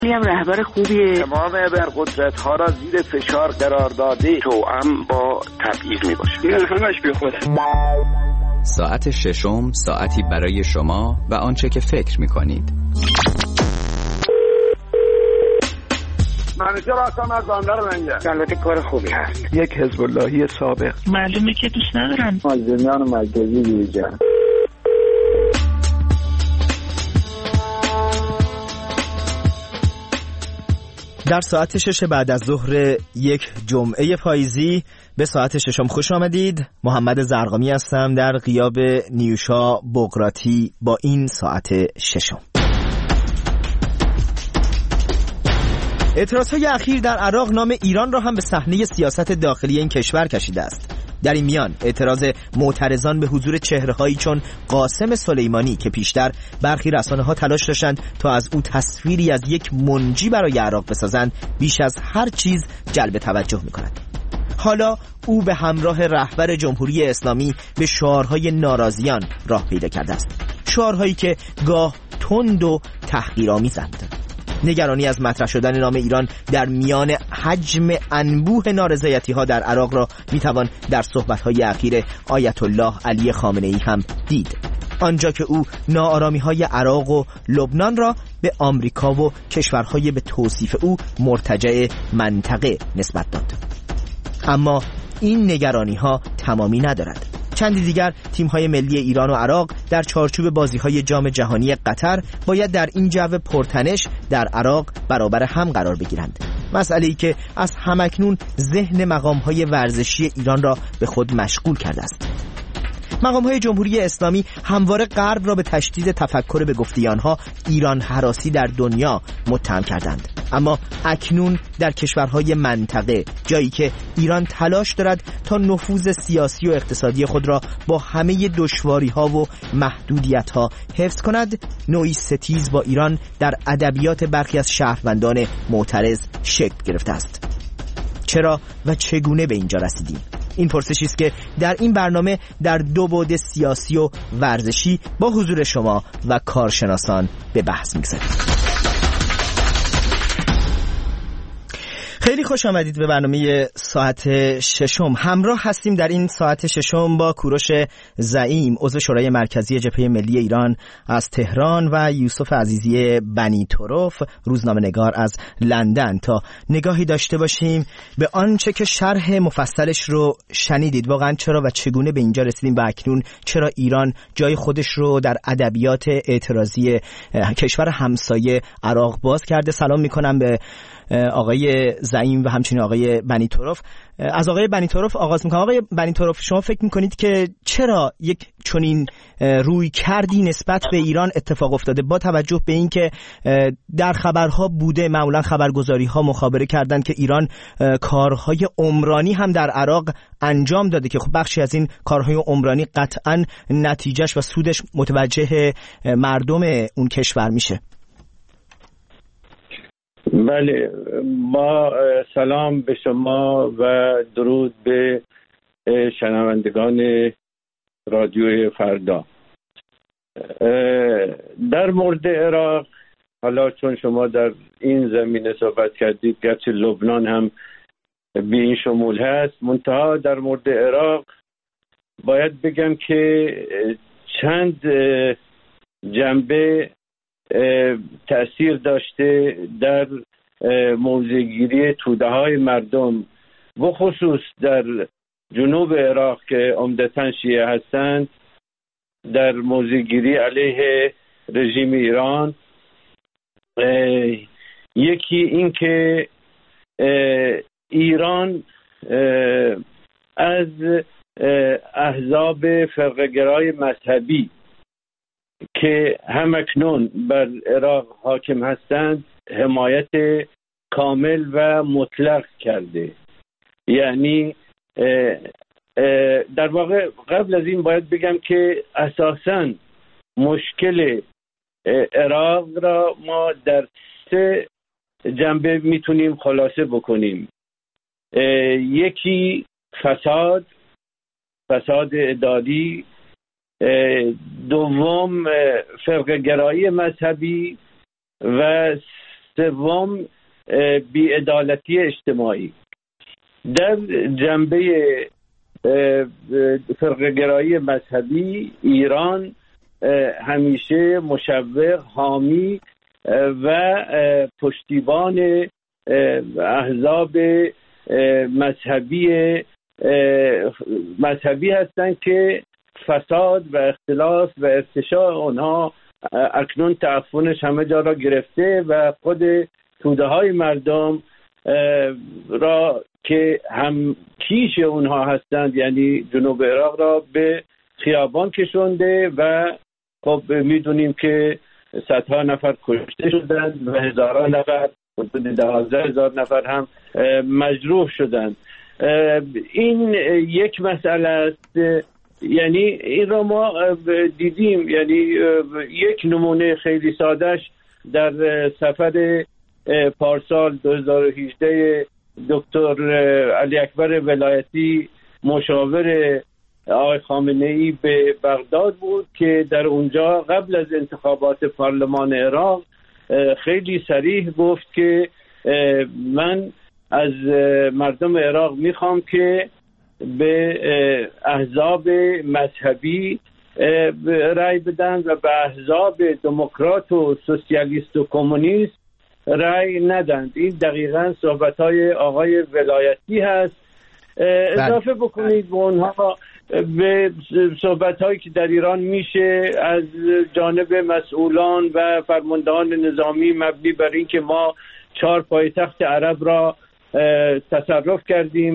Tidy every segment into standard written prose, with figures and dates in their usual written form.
هم رهبر خوبیه. تمام ابرقدرت‌ها را زیر فشار قرار داده، توأم با تبعیض میباشه. این همش بی خوده. ساعت ششم، ساعتی برای شما و آنچه که فکر میکنید. منیجر هستم از بندر منجر. البته کار خوبی هست. یک حزب اللهی سابق. معلومه که دوست ندارن. مازنیان مرکزی دیجن. در ساعت 6 بعد از ظهر یک جمعه پاییزی به ساعت ششم خوش آمدید. محمد زرقامی هستم در غیاب نیوشا بقراتی با این ساعت ششم. اعتراضهای اخیر در عراق نام ایران را هم به صحنه سیاست داخلی این کشور کشیده است. در این میان اعتراض معترضان به حضور چهره‌هایی چون قاسم سلیمانی که پیشتر برخی رسانه‌ها تلاش داشتند تا از او تصویری از یک منجی برای عراق بسازند بیش از هر چیز جلب توجه می‌کند. حالا او به همراه رهبر جمهوری اسلامی به شعارهای ناراضیان راه پیدا کرده است، شعارهایی که گاه تند و تحقیرآمیزند. نگرانی از مطرح شدن نام ایران در میان حجم انبوه نارضایتی‌ها در عراق را میتوان در صحبت‌های اخیر آیت الله علی خامنه‌ای هم دید، آنجا که او ناآرامی‌های عراق و لبنان را به آمریکا و کشورهای به توصیف او مرتجع منطقه نسبت داد. اما این نگرانی‌ها تمامی ندارد. چندی دیگر تیم‌های ملی ایران و عراق در چارچوب بازی‌های جام جهانی قطر باید در این جو پرتنش در عراق برابر هم قرار بگیرند، مسئله‌ای که از همکنون ذهن مقام‌های ورزشی ایران را به خود مشغول کرده است. مقام‌های جمهوری اسلامی همواره غرب را به تشدید تفکر به گفته آنها ایران هراسی در دنیا متهم کردند، اما اکنون در کشورهای منطقه، جایی که ایران تلاش دارد تا نفوذ سیاسی و اقتصادی خود را با همه دشواری‌ها و محدودیت‌ها حفظ کند، نوعی ستیز با ایران در ادبیات برخی از شهروندان معترض شکل گرفته است. چرا و چگونه به اینجا رسیدیم؟ این پرسشی است که در این برنامه در دو بعد سیاسی و ورزشی با حضور شما و کارشناسان به بحث می‌گذاریم. خیلی خوش آمدید به برنامه ساعت ششم. همراه هستیم در این ساعت ششم با کوروش زعیم، عضو شورای مرکزی جبهه ملی ایران از تهران و یوسف عزیزی بنی طرف، روزنامه‌نگار از لندن، تا نگاهی داشته باشیم به آنچه که شرح مفصلش رو شنیدید. واقعا چرا و چگونه به اینجا رسیدیم و اکنون چرا ایران جای خودش رو در ادبیات اعتراضی کشور همسایه عراق باز کرده. سلام میکنم به آقای زعیم و همچنین آقای بنی طرف. از آقای بنی طرف آغاز میکنم. آقای بنی طرف، شما فکر میکنید که چرا یک چنین روی کردی نسبت به ایران اتفاق افتاده، با توجه به اینکه در خبرها بوده، معمولا خبرگزاری‌ها مخابره کردند که ایران کارهای عمرانی هم در عراق انجام داده که خب بخشی از این کارهای عمرانی قطعاً نتیجهش و سودش متوجه مردم اون کشور میشه؟ بله، ما سلام به شما و درود به شنوندگان رادیو فردا. در مورد عراق، حالا چون شما در این زمینه صحبت کردید، گرچه لبنان هم به این شمول هست، منتها در مورد عراق باید بگم که چند جنبه تأثیر داشته در موضع‌گیری توده‌های مردم، بخصوص در جنوب عراق که عمدتاً شیعه هستند، در موضع‌گیری علیه رژیم ایران. یکی این که ایران از احزاب فرقه‌گرای مذهبی که همکنون بر عراق حاکم هستند حمایت کامل و مطلق کرده. یعنی در واقع قبل از این باید بگم که اساساً مشکل عراق را ما در 3 جنبه میتونیم خلاصه بکنیم. یکی فساد اداری، دوم فرقه‌گرایی مذهبی و سوم بی‌عدالتی اجتماعی. در جنبه فرقه‌گرایی مذهبی ایران همیشه مشوق، حامی و پشتیبان احزاب مذهبی هستند که فساد و اختلاس و ارتشاء اونها اکنون تعفنش همه جا را گرفته و خود توده های مردم را که هم کیش اونها هستند، یعنی جنوب عراق را به خیابان کشونده و خب میدونیم که صدها نفر کشته شدند و هزاران نفر، حدود 12,000 نفر هم مجروح شدند. این یک مسئله است، یعنی این را ما دیدیم. یعنی یک نمونه خیلی سادهش در سفر پارسال 2018 دکتر علی اکبر ولایتی مشاور آقای خامنه‌ای به بغداد بود که در اونجا قبل از انتخابات پارلمان عراق خیلی صریح گفت که من از مردم عراق میخوام که به احزاب مذهبی رأی بدن و به احزاب دموکرات و سوسیالیست و کمونیست رأی ندند. این دقیقاً صحبت‌های آقای ولایتی هست. اضافه بکنید به اونها به صحبت‌هایی که در ایران میشه از جانب مسئولان و فرماندهان نظامی مبنی بر این که ما 4 پایتخت عرب را تصرف کردیم،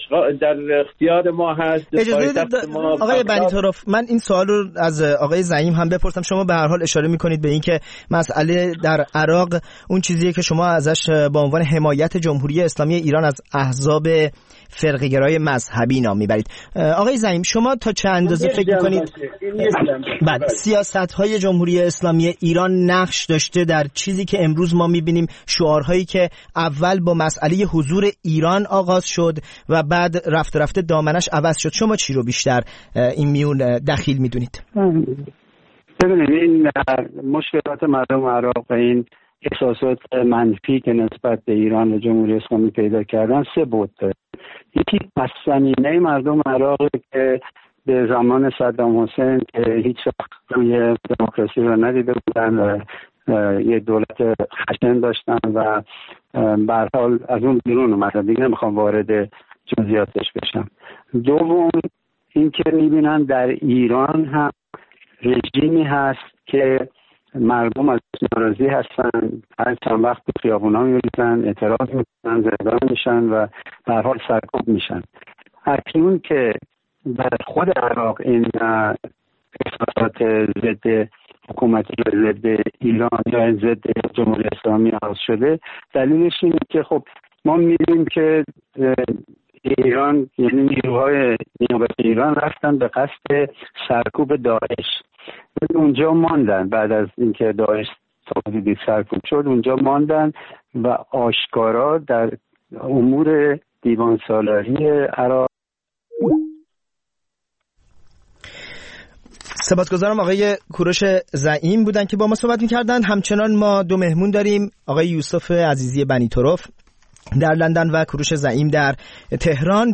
در اختیار ما هست. آقای بنی طرف، من این سوال رو از آقای زعیم هم بپرسم. شما به هر حال اشاره میکنید به این که مسئله در عراق اون چیزیه که شما ازش با عنوان حمایت جمهوری اسلامی ایران از احزاب فرقه‌گرای مذهبی نام میبرید. آقای زعیم، شما تا چه اندازه فکر میکنید بعد سیاست‌های جمهوری اسلامی ایران نقش داشته در چیزی که امروز ما میبینیم، شعارهایی که اول با مسئله حضور ایران آغاز شد و بعد رفته رفته دامنش عوض شد؟ شما چی رو بیشتر این میون دخیل میدونید؟ ببینید، این مشکلات مردم عراق و این احساسات منفی که نسبت به ایران و جمهوری اسلامی پیدا کردن 3 بود داره. یکی پس زمینه مردم عراق که به زمان صدام حسین که هیچ وقت روی دموکراسی رو ندیده بودن و یه دولت خشن داشتن و به هر حال از اون بیرون اومدن. دیگه نمیخوام وارد جزئیاتش بشم. دوم این که میبینن در ایران هم رژیمی هست که مردم از ناراضی هستن، هر چند وقت به خیابونا میریزن، اعتراض میکنن، زندان میشن و به هر حال سرکوب میشن. اکنون که در خود عراق این احساسات ضد حکومتی و ضد ایران یا ضد جمهوری اسلامی آغاز شده، دلیلش اینه که خب ما می‌بینیم که ایران، یعنی نیروهای نیابت ایران رفتن به قصد سرکوب داعش. اونجا ماندن بعد از اینکه داعش تا حدودی سرکوب شد، اونجا ماندن و آشکارا در امور دیوان سالاری عراق. سپاسگزارم. آقای کوروش زعیم بودن که با ما صحبت می‌کردن. همچنان ما 2 مهمون داریم، آقای یوسف عزیزی بنی طرف در لندن و کوروش زعیم در تهران.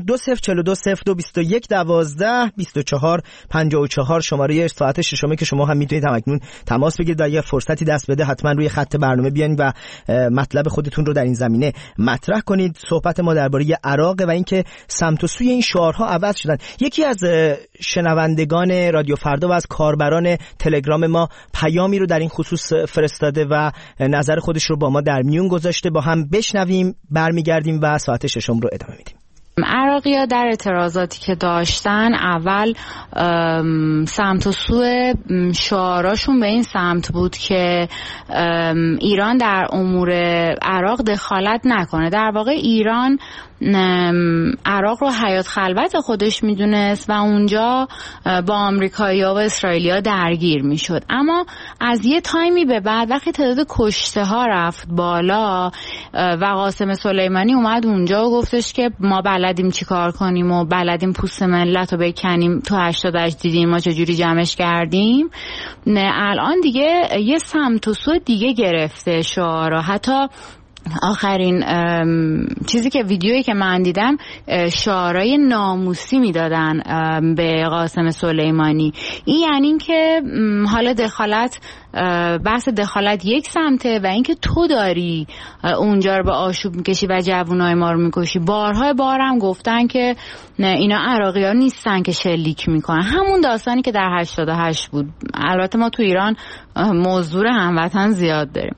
20420221122454 شماره ساعت ششمه که شما هم میتونید همکنون تماس بگیرید. اگه فرصتی دست بده حتما روی خط برنامه بیاین و مطلب خودتون رو در این زمینه مطرح کنید. صحبت ما درباره عراق و اینکه سمت و سوی این شعارها عوض شدن. یکی از شنوندگان رادیو فردا و از کاربران تلگرام ما پیامی رو در این خصوص فرستاده و نظر خودش رو با ما در میون گذاشته. با هم بشنویم، برمیگردیم و ساعت ششم رو ادامه میدیم. عراقی‌ها در اعتراضاتی که داشتن اول سمت و سوی شعاراشون به این سمت بود که ایران در امور عراق دخالت نکنه. در واقع ایران عراق رو حیات خلوت خودش میدونست و اونجا با آمریکایی‌ها و اسرائیلی‌ها درگیر میشد. اما از یه تایمی به بعد وقتی تعداد کشته ها رفت بالا و قاسم سلیمانی اومد اونجا و گفتش که ما بلدیم چی کار کنیم و بلدیم پوست ملت رو بکنیم، تو 88 دیدیم ما چجوری جمعش کردیم. الان دیگه یه سمت و سو دیگه گرفته شعارا. حتی آخرین چیزی که ویدیویی که من دیدم شعارهای ناموسی میدادن به قاسم سلیمانی. این یعنی این که حالا بحث دخالت یک سمته و اینکه تو داری اونجا رو به آشوب میکشی و جوانای ما رو میکشی. بارم گفتن که اینا عراقی‌ها نیستن که شلیک میکنن، همون داستانی که در 88 بود. البته ما تو ایران موضوع هموطن زیاد داریم.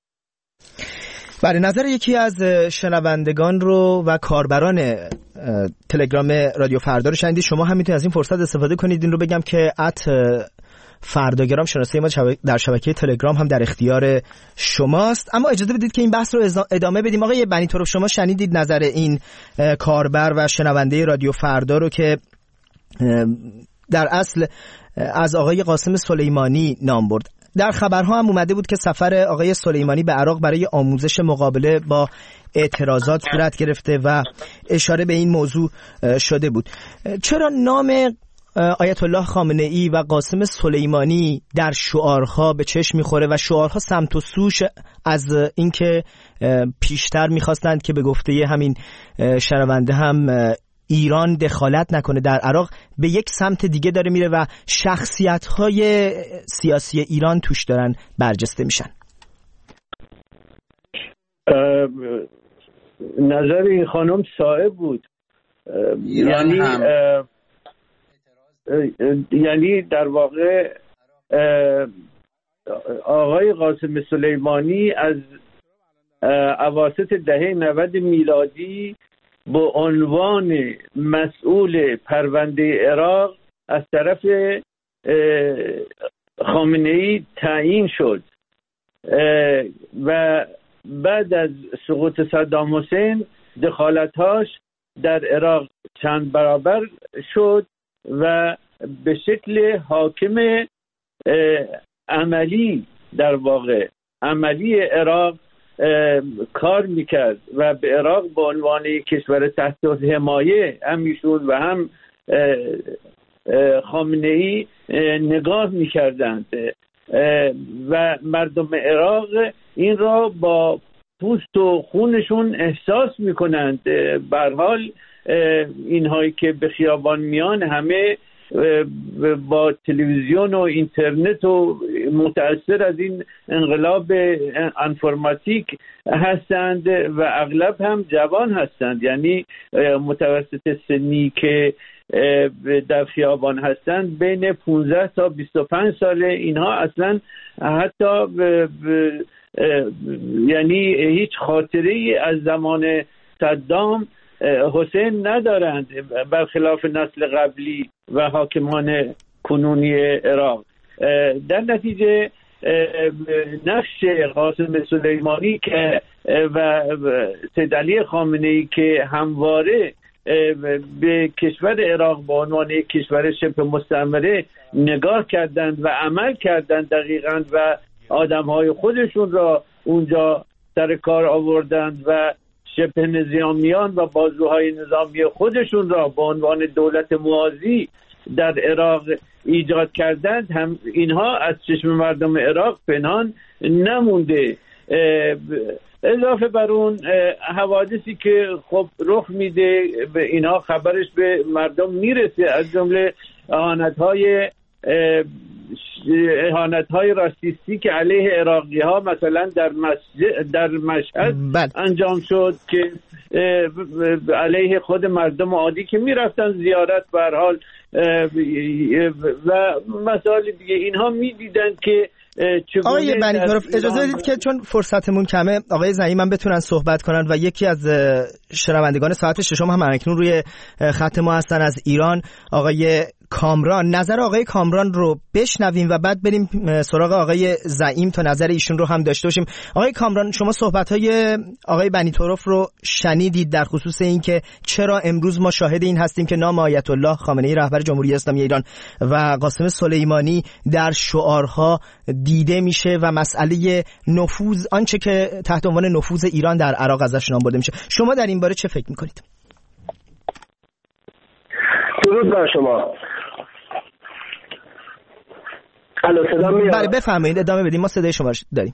بله، نظر یکی از شنوندگان رو و کاربران تلگرام رادیو فردا رو شنیدید. شما هم میتونید از این فرصت استفاده کنید. این رو بگم که فرداگرام شناسه ما در شبکه تلگرام هم در اختیار شماست. اما اجازه بدید که این بحث رو ادامه بدیم. آقای بنی طرف، شما شنیدید نظر این کاربر و شنونده رادیو فردا رو که در اصل از آقای قاسم سلیمانی نام برد. در خبرها هم اومده بود که سفر آقای سلیمانی به عراق برای آموزش مقابله با اعتراضات صورت گرفته و اشاره به این موضوع شده بود. چرا نام آیت الله خامنه ای و قاسم سلیمانی در شعارها به چشم میخوره و شعارها سمت و سوش از اینکه پیشتر میخواستند که به گفته همین شنونده هم ایران دخالت نکنه در عراق، به یک سمت دیگه داره میره و شخصیت‌های سیاسی ایران توش دارن برجسته میشن؟ نظر این خانم صائب بود. یعنی در واقع آقای قاسم سلیمانی از اواسط دهه 90 میلادی با عنوان مسئول پرونده عراق از طرف خامنه‌ای تعیین شد و بعد از سقوط صدام حسین دخالت‌هاش در عراق چند برابر شد و به شکل حاکم عملی، در واقع عملی عراق کار میکرد و به عراق به عنوان کشور تحت حمایه هم ایشون و هم خامنه‌ای نگاه میکردند و مردم عراق این را با پوست و خونشون احساس میکنند. به هر حال اینهایی که به خیابان میان همه با تلویزیون و اینترنت و متأثر از این انقلاب انفرماتیک هستند و اغلب هم جوان هستند، یعنی متوسط سنی که در خیابان هستند بین 15 تا 25 ساله. اینها اصلا حتی یعنی هیچ خاطره‌ای از زمان صدام حسین ندارند، برخلاف نسل قبلی و حاکمان کنونی عراق. در نتیجه نقش قاسم سلیمانی که و سید علی خامنه‌ای که همواره به کشور عراق به عنوان کشور شبه مستعمره نگاه کردند و عمل کردند دقیقاً و آدم‌های خودشون را اونجا سر کار آوردند و شبه نظامیان و بازوهای نظامی خودشون را به عنوان دولت موازی در عراق ایجاد کردند، هم اینها از چشم مردم عراق پنهان نمونده. اضافه بر اون حوادثی که خب رخ میده به اینها خبرش به مردم میرسه، از جمله اهانت‌های راسیستی که علیه عراقی‌ها مثلا در مشهد انجام شد که علیه خود مردم عادی که میرفتن زیارت به هر حال و مسائل دیگه. اینها میدیدن که آقای بنی طرف اجازه بدید که چون فرصتمون کمه آقای زعیم هم بتونن صحبت کنن و یکی از شنوندگان ساعت ششم هم اکنون روی خط ما هستن از ایران، آقای کامران. نظر آقای کامران رو بشنویم و بعد بریم سراغ آقای زعیم تا نظر ایشون رو هم داشته باشیم. آقای کامران، شما صحبت‌های آقای بنی طرف رو شنیدید در خصوص این که چرا امروز ما شاهد این هستیم که نام آیت الله خامنه‌ای رهبر جمهوری اسلامی ایران و قاسم سلیمانی در شعارها دیده میشه و مسئله نفوذ، آنچه که تحت عنوان نفوذ ایران در عراق ازش نام برده میشه. شما در این باره چه فکر میکنید؟ درود بر شما. صدا میاد؟ بله بفرمایید، ادامه بدیم، ما صدای شما داریم.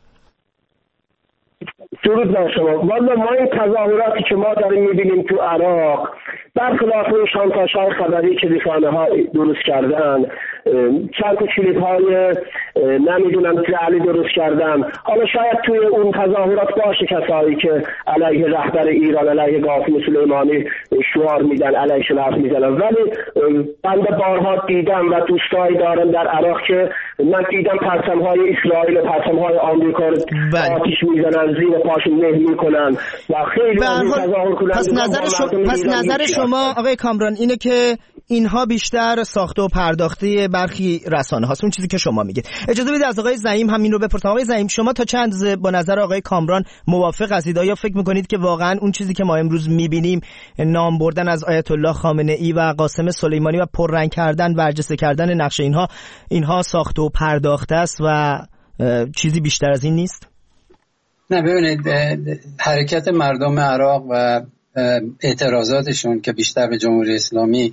درود بر شما. والا ما این تظاهراتی که ما داریم میبینیم تو عراق، برخلاف اون شانتاژهای خبری که رسانه‌ها درست کردن، چند تا کلیپ‌های نمیدونم فعلی درست کردن، حالا شاید توی اون تظاهرات باشه کسایی که علیه رهبر ایران، علیه قاسم سلیمانی شعار میدن، علیهش حرف میزنن، ولی بنده بارها دیدم و دوستایی دارم در عراق که من دیدم پرچم‌های اسرائیل و پرچم‌های آمریکا رو آتش میزنن، زیر پاشون مهر میکنن و خیلی تظاهر کنن. پس نظر شما آقای کامران اینه که اینها بیشتر ساخته و پرداخته برخی رسانه هاست، اون چیزی که شما میگید. اجازه بدید از آقای زعیم همین رو بپرسم. آقای زعیم، شما تا چند با نظر آقای کامران موافق هستید؟ آیا فکر میکنید که واقعا اون چیزی که ما امروز میبینیم، نام بردن از آیت الله خامنه ای و قاسم سلیمانی و پررنگ کردن، برجسته کردن نقش اینها ساخته و پرداخته است و چیزی بیشتر از این نیست؟ نه، ببینید، حرکت مردم عراق و اعتراضاتشون که بیشتر به جمهوری اسلامی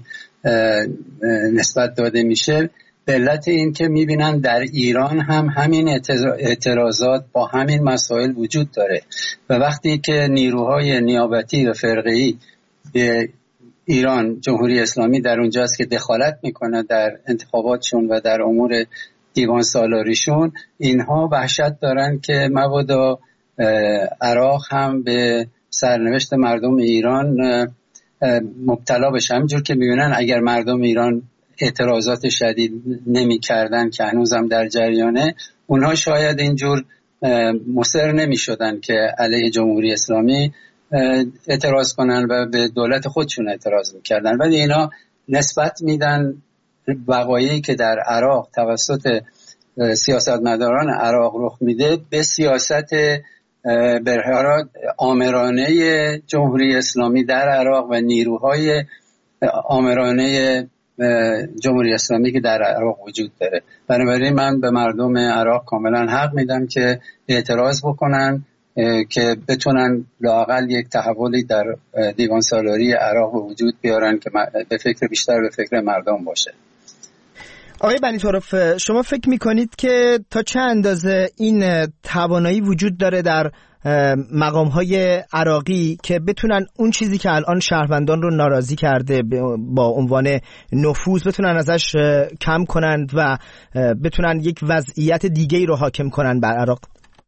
نسبت داده میشه به علت این که میبینن در ایران هم همین اعتراضات با همین مسائل وجود داره و وقتی که نیروهای نیابتی و فرقه‌ای به ایران، جمهوری اسلامی در اونجاست که دخالت میکنه در انتخاباتشون و در امور دیوان سالاریشون، اینها وحشت دارن که مبادا عراق هم به سرنوشت مردم ایران مبتلا بشه. همینجور که میبینن اگر مردم ایران اعتراضات شدید نمی کردن که هنوزم در جریانه، اونها شاید اینجور مصر نمی شدن که علیه جمهوری اسلامی اعتراض کنن و به دولت خودشون اعتراض میکردن. ولی اینا نسبت میدن وقایعی که در عراق توسط سیاستمداران عراق رخ میده به سیاست برهارات آمرانه جمهوری اسلامی در عراق و نیروهای آمرانه جمهوری اسلامی که در عراق وجود داره. بنابراین من به مردم عراق کاملا حق میدم که اعتراض بکنن که بتونن لااقل یک تحولی در دیوان سالاری عراق به وجود بیارن که به فکر بیشتر به فکر مردم باشه. آقای بنی طرف، شما فکر میکنید که تا چه اندازه این توانایی وجود داره در مقام‌های عراقی که بتونن اون چیزی که الان شهروندان رو ناراضی کرده با عنوان نفوذ بتونن ازش کم کنند و بتونن یک وضعیت دیگه‌ای رو حاکم کنن بر عراق؟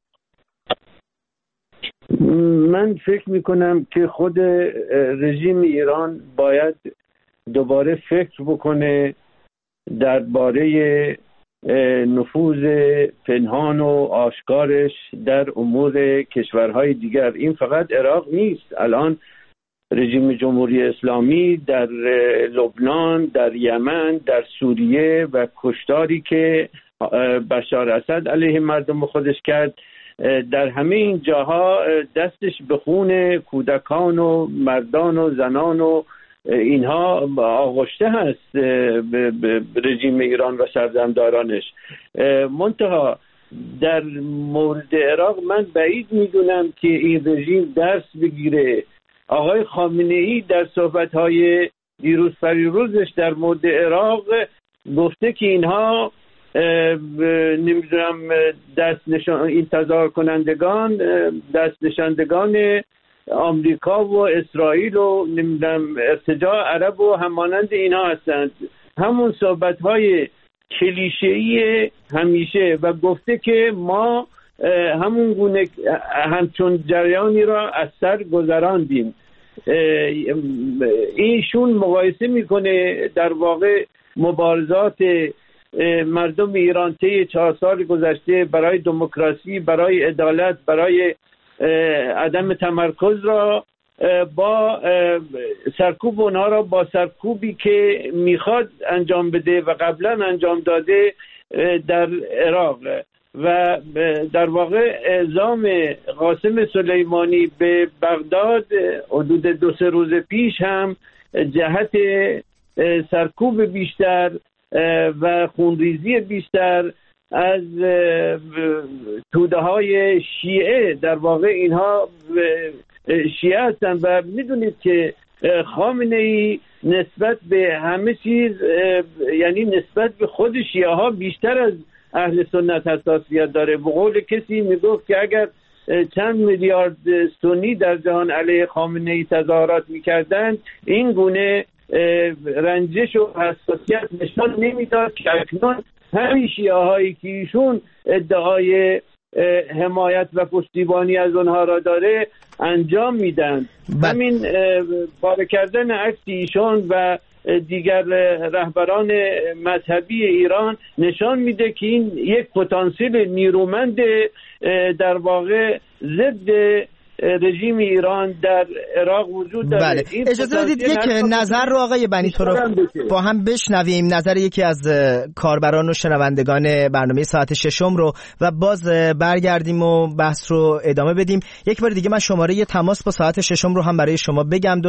من فکر میکنم که خود رژیم ایران باید دوباره فکر بکنه درباره نفوذ پنهان و آشکارش در امور کشورهای دیگر. این فقط عراق نیست، الان رژیم جمهوری اسلامی در لبنان، در یمن، در سوریه و کشتاری که بشار اسد علیه مردم خودش کرد، در همه این جاها دستش به خون کودکان و مردان و زنان و اینها آغشته هست به رژیم ایران و سرزمدارانش. منتها در مورد عراق من بعید میدونم که این رژیم درس بگیره. آقای خامنه ای در صحبت‌های دیروز پریروزش در مورد عراق گفته که اینها نمیدونم انتظار کنندگان، دست نشاندگان آمریکا و اسرائیل و نمیدونم ارتجاع عرب و همانند اینها هستند. همون صحبت‌های کلیشه‌ای همیشه و گفته که ما همون گونه همچون جریانی را از سر گذراندیم. ایشون مقایسه میکنه در واقع مبارزات مردم ایران طی 4 سال گذشته برای دموکراسی، برای عدالت، برای عدم تمرکز را با سرکوب اونها را با سرکوبی که میخواد انجام بده و قبلا انجام داده در عراق و در واقع اعزام قاسم سلیمانی به بغداد حدود 2-3 روز پیش هم جهت سرکوب بیشتر و خونریزی بیشتر از توده های شیعه، در واقع اینها شیعه هستن و میدونید که خامنه‌ای نسبت به همه چیز، یعنی نسبت به خود شیعه ها بیشتر از اهل سنت حساسیت داره. به قول کسی میگفت که اگر چند میلیارد سنی در جهان علیه خامنه‌ای تظاهرات میکردند این گونه رنجش و حساسیت نشان نمیداد که اکنون همین شیعه هایی که ایشون ادعای حمایت و پشتیبانی از اونها را داره انجام میدن. همین پاره کردن عکس ایشون و دیگر رهبران مذهبی ایران نشان میده که این یک پتانسیل نیرومند در واقع ضد رژیم ایران در عراق وجود داره. بله. اجازه بدید یک نظر رو آقای بنی تو رو با هم بشنویم، نظر یکی از کاربران و شنوندگان برنامه ساعت ششم رو و باز برگردیم و بحث رو ادامه بدیم. یک بار دیگه من شماره تماس با ساعت ششم رو هم برای شما بگم: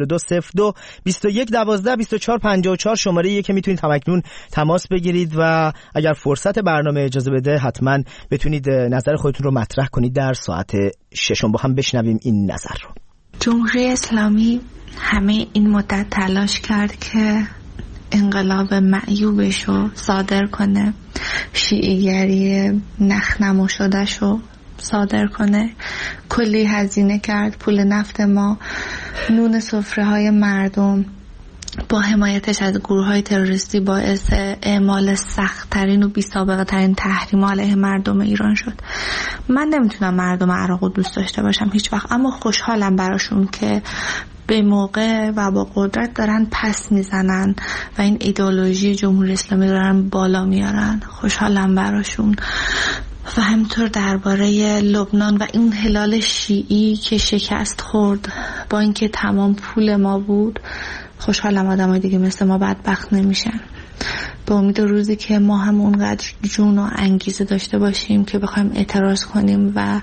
20420221122454 شماره که میتونید همکنون تماس بگیرید و اگر فرصت برنامه اجازه بده حتما بتونید نظر خودتون رو مطرح کنید در ساعت ششم. با هم بشنویم این نظر رو. جمهوری اسلامی همه این مدت تلاش کرد که انقلاب معیوبش رو صادر کنه، شیعه‌گری نخنمو شدهش رو صادر کنه، کلی هزینه کرد، پول نفت ما، نون سفره های مردم با حمایتش از گروه‌های تروریستی باعث اعمال سخت‌ترین و بی‌سابقه‌ترین تحریم علیه مردم ایران شد. من نمیتونم مردم عراق رو دوست داشته باشم هیچ وقت، اما خوشحالم براشون که به موقع و با قدرت دارن پس میزنن و این ایدئولوژی جمهوری اسلامی دارن بالا میارن. خوشحالم براشون. و همینطور درباره لبنان و این هلال شیعی که شکست خورد با اینکه تمام پول ما بود، خوشحالم آدمای دیگه مثل ما بدبخت نمیشن. به امید روزی که ما هم اونقدر جون و انگیزه داشته باشیم که بخوایم اعتراض کنیم و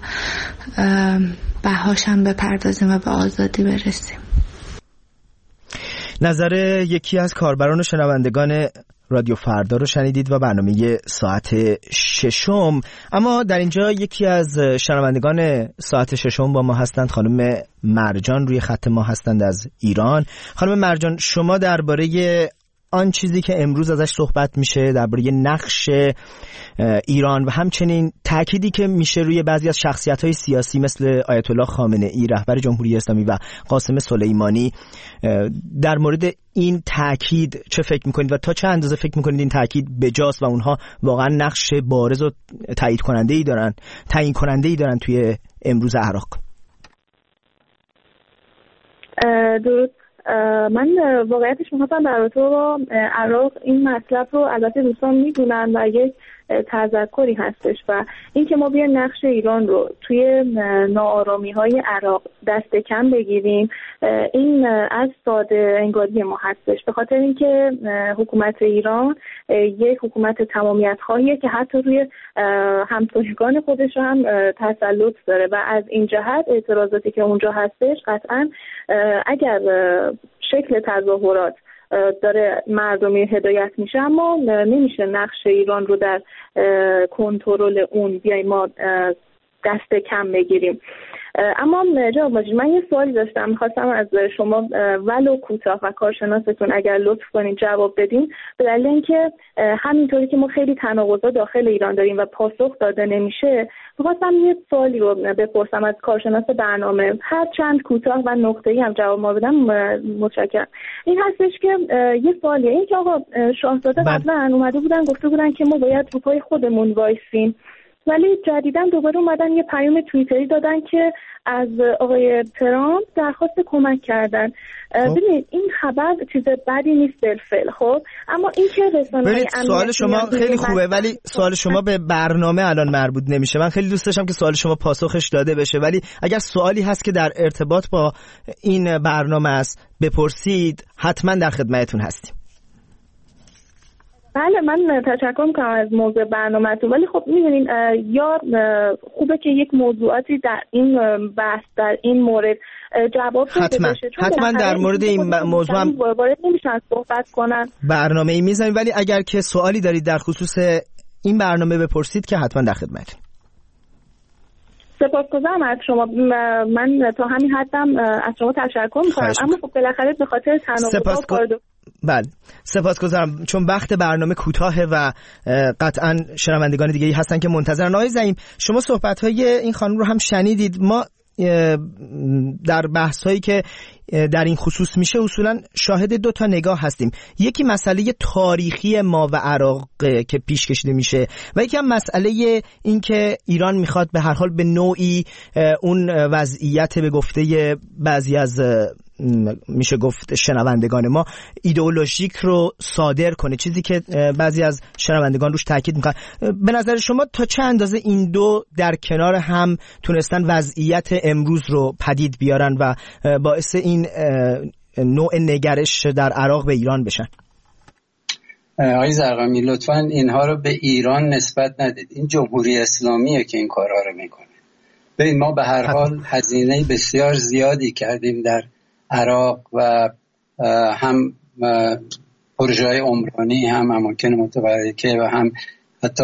بهاش هم بپردازیم و به آزادی برسیم. نظر یکی از کاربران و شنوندگان رادیو فردا رو شنیدید و برنامه ساعت ششم. اما در اینجا یکی از شنوندگان ساعت ششم با ما هستند، خانم مرجان روی خط ما هستند از ایران. خانم مرجان، شما درباره آن چیزی که امروز ازش صحبت میشه، درباره نقش ایران و همچنین تأکیدی که میشه روی بعضی از شخصیت‌های سیاسی مثل آیت الله خامنه‌ای رهبر جمهوری اسلامی و قاسم سلیمانی، در مورد این تأکید چه فکر میکنید و تا چه اندازه فکر میکنید این تأکید بجاست و اونها واقعا نقش بارز و تعیین کننده‌ای دارن توی امروز عراق؟ درست. من واقعیتش میخواستم در رابطه با عراق این مطلب رو البته دوستان میدونن و یک تذکری هستش و این که ما بیایم نقش ایران رو توی ناآرامی های عراق دست کم بگیریم، این از ساده انگاری ما هستش، به خاطر اینکه حکومت ایران یک حکومت تمامیت خواهیه که حتی روی همسایگان خودش هم تسلط داره و از این جهت اعتراضاتی که اونجا هستش قطعا اگر شکل تظاهرات داره مردمی هدایت میشه، اما نمیشه نقش ایران رو در کنترل اون بیایم ما دست کم بگیریم. اما جناب مجید، من یه سوالی داشتم، میخواستم از شما ولو کوتاه و کارشناستون اگر لطف کنین جواب بدین، به دلیل اینکه همینطوری که ما خیلی تناقضات داخل ایران داریم و پاسخ داده نمیشه، میخواستم یه سوالی رو بپرسم از کارشناس برنامه، هر چند کوتاه و نقطه‌ای هم جواب ما بدم متشکرم. این هستش که یه سوالیه، این که آقا شاهزاده قبلا اومده بودن گفته بودن که ما باید رو پای خودمون وایسیم ولی جدیداً دوباره اومدن یه پیام توییتری دادن که از آقای ترامپ درخواست کمک کردن. ببینید این خبر چیز بدی نیست بالفعل، خب اما این که رسانه‌های سوال شما خیلی خوبه ولی سوال شما به برنامه الان مربوط نمیشه. من خیلی دوست داشتم که سوال شما پاسخش داده بشه، ولی اگر سوالی هست که در ارتباط با این برنامه است بپرسید، حتما در خدمتتون هستیم. بله من تشکر میکنم از موضوع برنامه‌تون، ولی خب میدونین یا خوبه که یک موضوعاتی در این بحث در این مورد جواب داده بشه، چون حتما در مورد این موضوع هم وارد نمیشن صحبت کنن. برنامه‌ای میذاریم، ولی اگر که سوالی دارید در خصوص این برنامه بپرسید که حتما در خدمتیم. سپاسگزارم از شما. من تا همین حدم از شما تشکر میکنم، اما خب بالاخره به خاطر تناقضات بله سپاسگزارم، چون وقت برنامه کوتاهه و قطعا شنوندگان دیگه‌ای هستن که منتظرن. آقای زعیم، شما صحبت‌های این خانم رو هم شنیدید. ما در بحث‌هایی که در این خصوص میشه اصولا شاهد دو تا نگاه هستیم. یکی مسئله تاریخی ما و عراق که پیش کشیده میشه و یکی هم مسئله این که ایران میخواد به هر حال به نوعی اون وضعیت به گفته بعضی از میشه گفت شنوندگان ما ایدئولوژیک رو صادر کنه، چیزی که بعضی از شنوندگان روش تاکید میکنن. به نظر شما تا چه اندازه این دو در کنار هم تونستن وضعیت امروز رو پدید بیارن و باعث این نوع نگرش در عراق به ایران بشن؟ آقای زرقامی لطفاً اینها رو به ایران نسبت ندید. این جمهوری اسلامیه که این کارها رو میکنه. ببین ما به هر حال هزینه بسیار زیادی کردیم در عراق و هم پروژه‌های عمرانی، هم اماکن متبرکه و هم حتی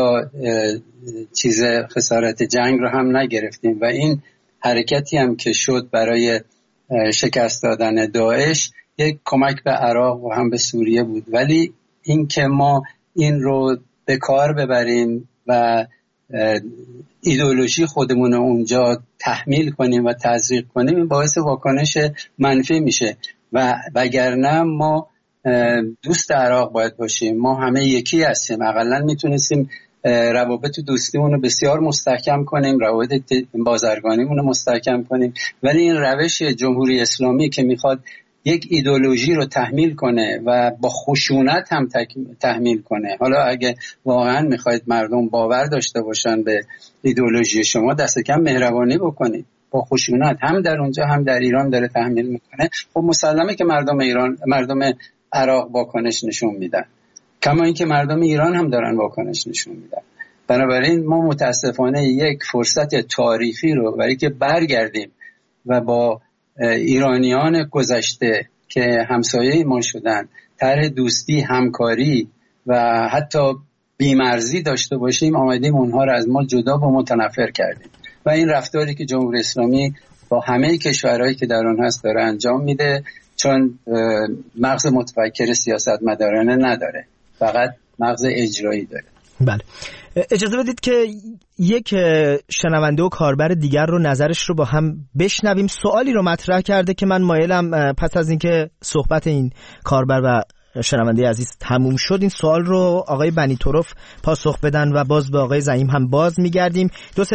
چیز خسارت جنگ رو هم نگرفتیم و این حرکتی هم که شد برای شکست دادن داعش یک کمک به عراق و هم به سوریه بود. ولی این که ما این رو به کار ببریم و ایدئولوژی خودمون رو اونجا تحمیل کنیم و تزریق کنیم، این باعث واکنش منفی میشه و وگرنه ما دوست عراق باید باشیم. ما همه یکی هستیم، حداقل میتونستیم روابط دوستیمون رو بسیار مستحکم کنیم، روابط بازرگانیمون رو مستحکم کنیم، ولی این روش جمهوری اسلامی که میخواد یک ایدئولوژی رو تحمیل کنه و با خشونت هم تحمیل کنه، حالا اگه واقعا میخواید مردم باور داشته باشن به ایدئولوژی شما، دست کم مهربانی بکنید. با خشونت هم در اونجا هم در ایران داره تحمیل میکنه. خب مسلمه که مردم عراق واکنش نشون میدن، کما اینکه مردم ایران هم دارن واکنش نشون میدن. بنابراین ما متاسفانه یک فرصت تاریخی رو برای که برگردیم و با ایرانیان گذشته که همسایه ما شدن طرح دوستی، همکاری و حتی بیمرزی داشته باشیم، آمدیم اونها رو از ما جدا و متنفر کردیم و این رفتاری که جمهوری اسلامی با همه کشورهایی که در اون هست داره انجام میده، چون مغز متفکر سیاستمدارانه نداره، فقط مغز اجرایی داره. بله، اجازه بدید که یک شنونده و کاربر دیگر رو نظرش رو با هم بشنویم. سوالی رو مطرح کرده که من مایلم پس از اینکه صحبت این کاربر و شنونده عزیز تموم شد این سوال رو آقای بنی طرف پاسخ بدن و باز به آقای زعیم هم باز میگردیم.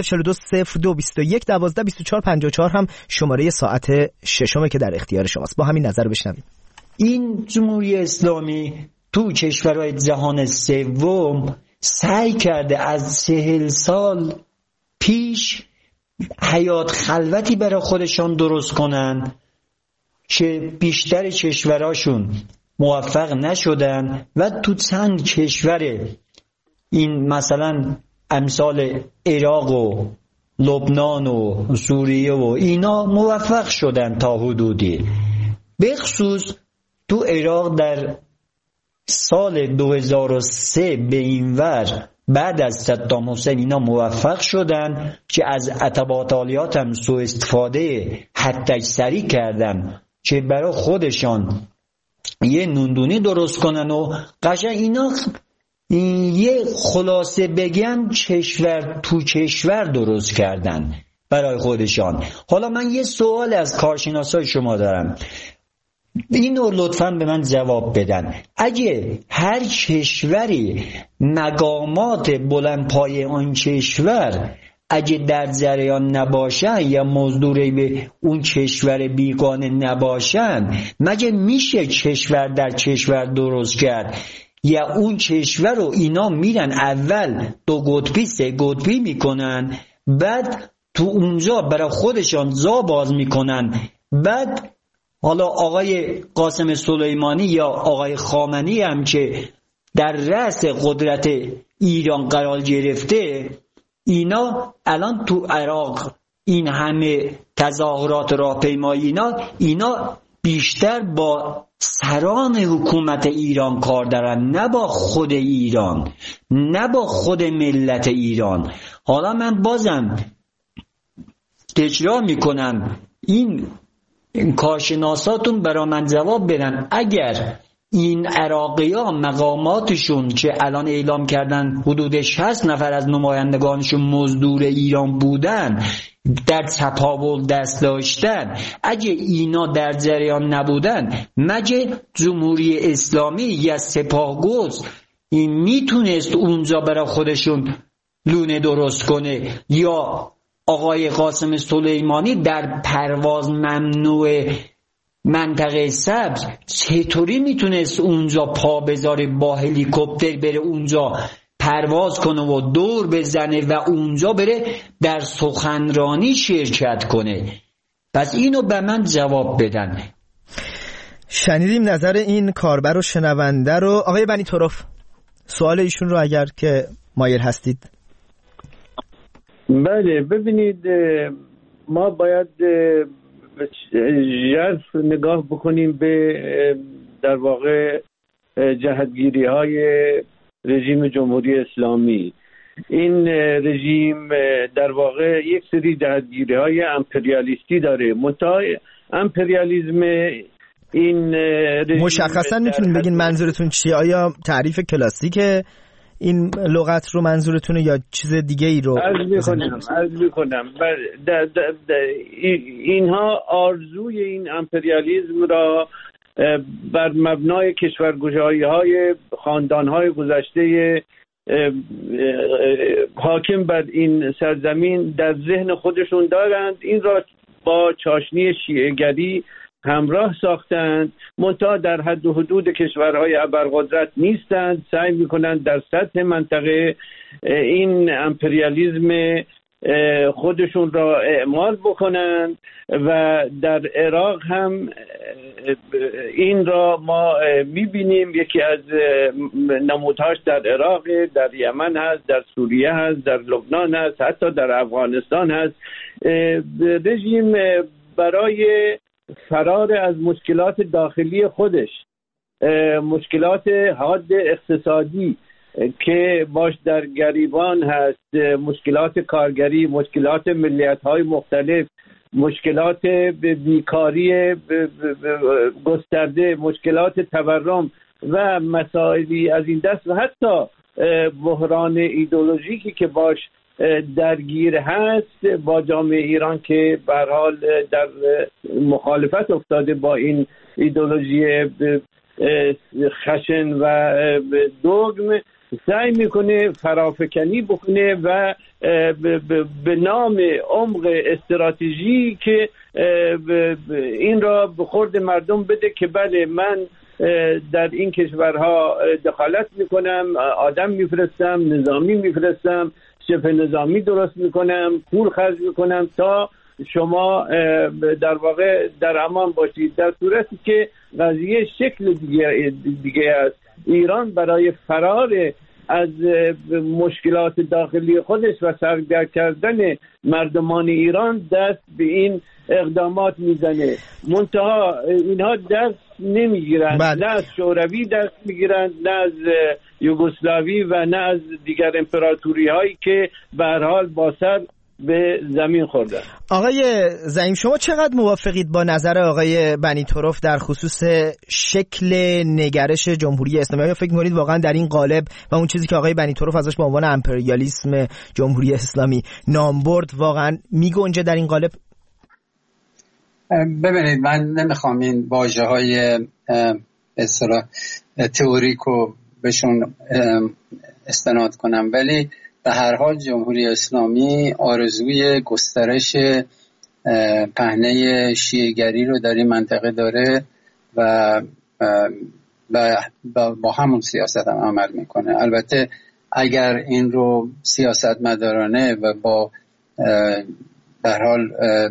2042-02-21-12-24-54 هم شماره ساعت ششمه که در اختیار شماست. با همین نظر بشنویم. این جمهوری اسلامی تو کشورهای جهان سوم سعی کرده از 40 سال پیش حیات خلوتی برای خودشان درست کنن که بیشتر کشوراشون موفق نشدن و تو چند کشور این مثلا امثال عراق و لبنان و سوریه و اینا موفق شدن تا حدودی. بخصوص تو عراق در سال 2003 به این ور بعد از صدام حسین اینا موفق شدن که از اتباطالیات هم سوء استفاده حداکثری کردن که برای خودشان یه نوندونی درست کنن و قشنگ اینا یه خلاصه بگم کشور تو کشور درست کردن برای خودشان. حالا من یه سوال از کارشناسای شما دارم. اینو لطفاً به من جواب بدن. اگه هر کشوری مقامات بلندپایه آن کشور اگه در جریان نباشن یا مزدوری به اون کشور بیگانه نباشن، مگه میشه کشور در کشور درست کرد؟ یا اون کشور رو اینا میرن اول 2 قطبی 3 قطبی میکنن، بعد تو اونجا برای خودشان جا باز میکنن، بعد حالا آقای قاسم سلیمانی یا آقای خامنه‌ای هم که در رأس قدرت ایران قرار گرفته، اینا الان تو عراق این همه تظاهرات راهپیمایی اینا بیشتر با سران حکومت ایران کار دارن، نه با خود ایران، نه با خود ملت ایران. حالا من بازم تکرار میکنم، این کارشناساتون برا من جواب بدن. اگر این عراقی ها مقاماتشون که الان اعلام کردن حدود 60 نفر از نمایندگانشون مزدور ایران بودن، در تپاول دست داشتن، اگه اینا در جریان نبودن، مگه جمهوری اسلامی یا سپاهگوز این میتونست اونجا برای خودشون لونه درست کنه؟ یا آقای قاسم سلیمانی در پرواز ممنوع منطقه سبز چطوری میتونست اونجا پا بذاره، با هلیکوپتر بره اونجا پرواز کنه و دور بزنه و اونجا بره در سخنرانی شرکت کنه؟ پس اینو به من جواب بدن. شنیدیم نظر این کاربر و شنونده رو. آقای بنی طرف، سوال ایشون رو اگر که مایل هستید. بله، ببینید ما باید ژرف نگاه بکنیم به در واقع جهتگیری های رژیم جمهوری اسلامی. این رژیم در واقع یک سری جهتگیری های امپریالیستی داره. امپریالیسم این رژیم مشخصا میتونید بگین منظورتون چیه؟ آیا تعریف کلاسیک این لغت رو منظورتونه یا چیز دیگه ای رو؟ عرض میکنم اینها آرزوی این امپریالیسم را بر مبنای کشورگشایی های خاندان های گذشته حاکم بر این سرزمین در ذهن خودشون دارند. این را با چاشنی شیعه‌گری همراه ساختند، منتها در حد و حدود کشورهای ابرقدرت نیستند. سعی میکنند در سطح منطقه این امپریالیسم خودشون را اعمال بکنند و در عراق هم این را ما میبینیم. یکی از نمودهاش در عراق، در یمن هست، در سوریه هست، در لبنان هست، حتی در افغانستان هست. رژیم برای فرار از مشکلات داخلی خودش، مشکلات حاد اقتصادی که باش در گریبان هست، مشکلات کارگری، مشکلات ملیت‌های مختلف، مشکلات بیکاری گسترده، مشکلات تورم و مسائلی از این دست و حتی بحران ایدئولوژیکی که باش درگیر هست با جامعه ایران که به هر حال در مخالفت افتاده با این ایدئولوژی خشن و دوگم، سعی میکنه فرافکنی بکنه و به نام عمق استراتژی که این را به خورد مردم بده که بله من در این کشورها دخالت میکنم، آدم میفرستم، نظامی میفرستم، شبه نظامی درست میکنم، پول خرج میکنم تا شما در واقع در امان باشید. در صورتی که قضیه شکل دیگه است. ایران برای فرار از مشکلات داخلی خودش و سرگرم کردن مردمان ایران دست به این اقدامات میزنه، منتها اینها دست نمیگیرند. نه از شوروی دست میگیرند، نه از یوگسلاوی و نه از دیگر امپراتوری هایی که به هر حال با سر به زمین خوردن. آقای زعیم، شما چقدر موافقید با نظر آقای بنی طرف در خصوص شکل نگرش جمهوری اسلامی؟ آیا فکر می‌کنید واقعا در این قالب و اون چیزی که آقای بنی طرف ازش به عنوان امپریالیسم جمهوری اسلامی نام برد واقعا میگنجه در این قالب؟ ببینید من نمیخوام این واژه‌های اصطلاح تئوریکو بهشون استناد کنم، ولی به هر حال جمهوری اسلامی آرزوی گسترش پهنه شیعه‌گری رو در این منطقه داره و با همون سیاست هم عمل میکنه. البته اگر این رو سیاستمدارانه و با به هر حال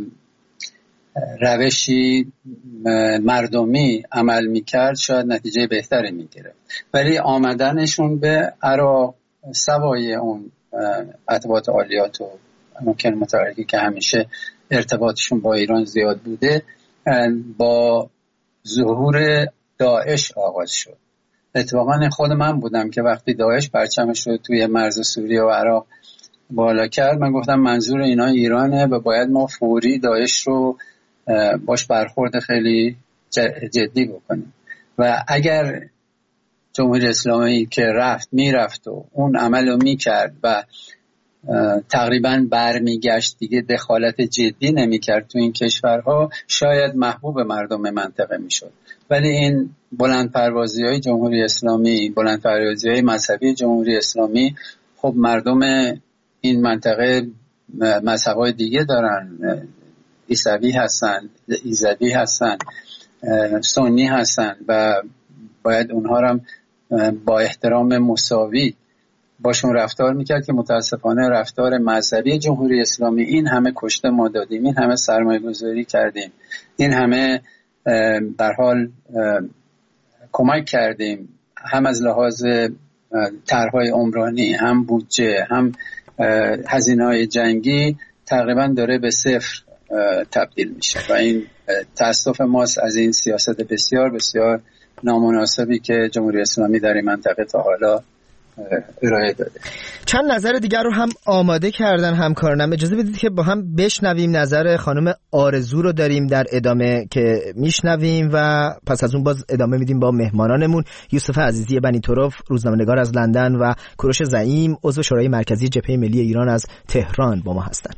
روشی مردمی عمل میکرد شاید نتیجه بهتری میگیره، ولی آمدنشون به عراق سوای اون اطباعات عالیات و ممکن متحرکی که همیشه ارتباطشون با ایران زیاد بوده با ظهور داعش آغاز شد. اتفاقا خود من بودم که وقتی داعش پرچمش رو توی مرز سوریه و عراق بالا کرد، من گفتم منظور اینا ایرانه و باید ما فوری داعش رو باش برخورد خیلی جدی بکنیم. و اگر جمهوری اسلامی که میرفت و اون عمل رو میکرد و تقریبا برمیگشت دیگه دخالت جدی نمیکرد تو این کشورها، شاید محبوب مردم منطقه میشد. ولی این بلند پروازی های جمهوری اسلامی، بلند پروازی های مذهبی جمهوری اسلامی، خب مردم این منطقه مذهب های دیگه دارن، عیسوی هستن، ایزدی هستن، سنی هستن و باید اونها رو با احترام مساوی باشون رفتار میکرد که متاسفانه رفتار مذهبی جمهوری اسلامی این همه کشته ما دادیم، این همه سرمایه گذاری کردیم، این همه در حال کمک کردیم، هم از لحاظ طرح‌های عمرانی، هم بودجه، هم هزینه‌های جنگی، تقریبا داره به صفر تبدیل میشه و این تأسف ماست از این سیاست بسیار بسیار نامناسبی که جمهوری اسلامی در این منطقه تا حالا ارائه داده. چند نظر دیگر رو هم آماده کردن همکارانم. اجازه بدید که با هم بشنویم نظر خانم آرزو رو داریم در ادامه که میشنویم و پس از اون باز ادامه میدیم با مهمانانمون. یوسف عزیزی بنی طرف، روزنامه‌نگار از لندن و کوروش زعیم، عضو شورای مرکزی جبهه ملی ایران از تهران با ما هستند.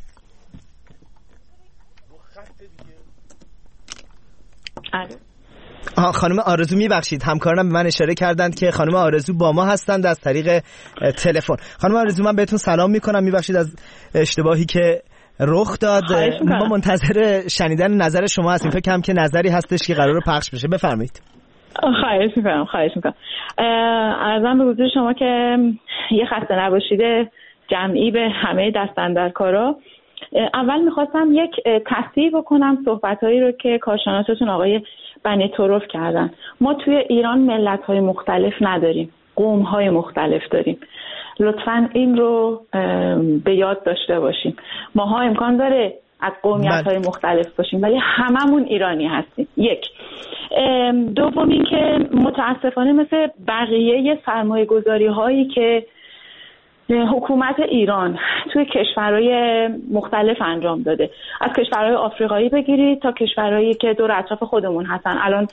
خانم آرزو میبخشید، همکارانم به من اشاره کردند که خانم آرزو با ما هستند از طریق تلفن. خانم آرزو من بهتون سلام میکنم، میبخشید از اشتباهی که رخ داد. ما منتظر شنیدن نظر شما هستیم، فکر کنم که نظری هستش که قراره پخش بشه. بفرمایید. خواهش میکنم. عرضم به حضور شما که یه خسته نباشید جمعی به همه دستاندرکارا. اول میخواستم یک تصحیح بکنم صحبتایی رو که کارشناساتون آقای بنی طرف کردن. ما توی ایران ملت‌های مختلف نداریم، قوم‌های مختلف داریم. لطفاً این رو به یاد داشته باشیم. ماها امکان داره از قومیت‌های مختلف باشیم ولی هممون ایرانی هستیم. یک. دوم این که متاسفانه مثل بقیه سرمایه‌گذاری‌هایی که حکومت ایران توی کشورهای مختلف انجام داده، از کشورهای آفریقایی بگیرید تا کشورهایی که دور اطراف خودمون هستن، الان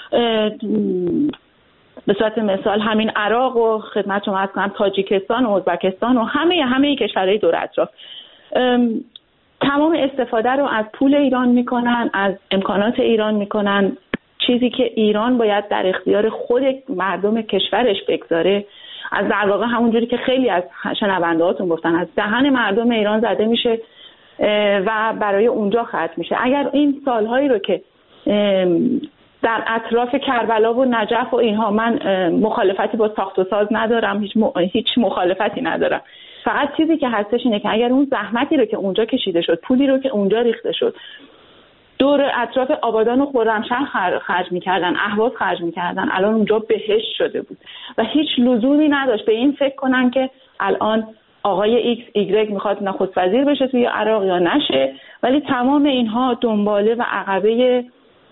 به صورت مثال همین عراق و خدمتتون عرض کنم تاجیکستان و ازبکستان و همه کشورهای دور اطراف تمام استفاده رو از پول ایران میکنن، از امکانات ایران میکنن. چیزی که ایران باید در اختیار خود مردم کشورش بگذاره، از در واقع همونجوری که خیلی از شنونده هاتون گفتن، از دهن مردم ایران زده میشه و برای اونجا خرج میشه. اگر این سالهایی رو که در اطراف کربلا و نجف و اینها، من مخالفتی با ساخت و ساز ندارم، هیچ مخالفتی ندارم، فقط چیزی که هستش اینه که اگر اون زحمتی رو که اونجا کشیده شد، پولی رو که اونجا ریخته شد، دور اطراف آبادان و خرمشهر خرج میکردن، اهواز خرج میکردن، الان اونجا بهشت شده بود و هیچ لزومی نداشت به این فکر کنن که الان آقای ایکس ایگرگ میخواد نخست وزیر بشه توی عراق یا نشه. ولی تمام اینها دنباله و عقبه